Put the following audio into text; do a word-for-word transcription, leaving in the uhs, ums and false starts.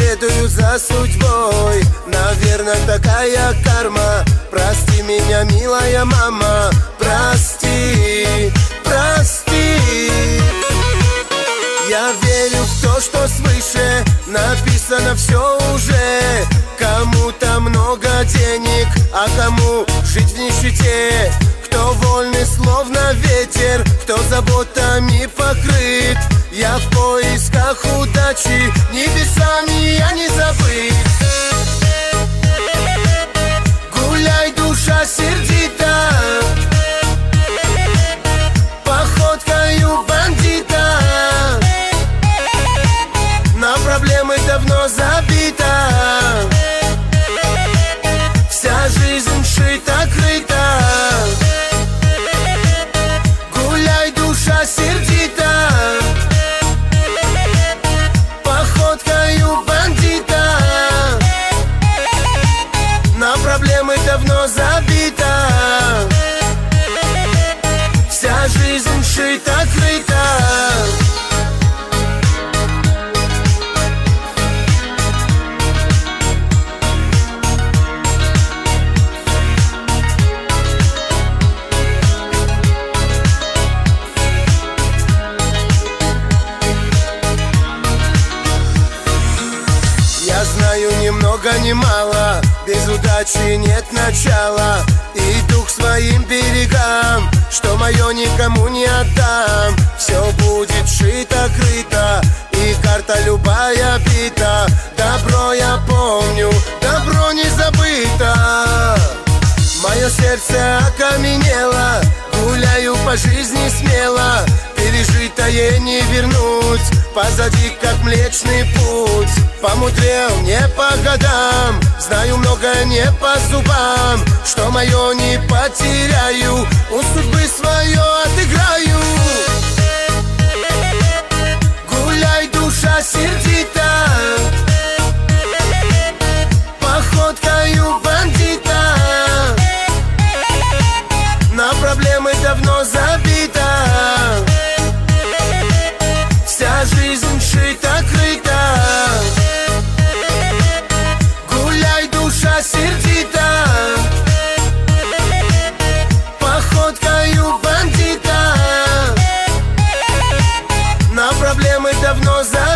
следую за судьбой. Наверное, такая карма. Прости меня, милая мама, прости, прости. Я верю в то, что свыше написано все уже. Кому-то много денег, а кому жить в нищете. Кто вольный, словно ветер, кто заботами покрыт. Я в поисках удачи, небесами я не забыт. Гуляй, душа сердита, походкою бандита. На проблемы давно забита. Вся жизнь шита-крыта. Гуляй, душа сердита, походкою бандита. На проблемы давно забита. Вся жизнь шита-крыта. Я знаю ни много ни мало, без удачи нет начала. Иду к своим берегам, что мое никому не отдам. Все будет шито-крыто, и карта любая бита. Добро я помню, добро не забыто. Мое сердце окаменело, гуляю по жизни смело. Пережитое не вернуть, позади как млечный путь. Помудрел не по годам, знаю много не по зубам. Что мое не потеряю, у судьбы свое отыграю. Гуляй, душа сердита, походкою бандита. На проблемы давно забита. Вся жизнь шита-крыта. Гуляй, душа сердита, походкою бандита. На проблемы давно забита.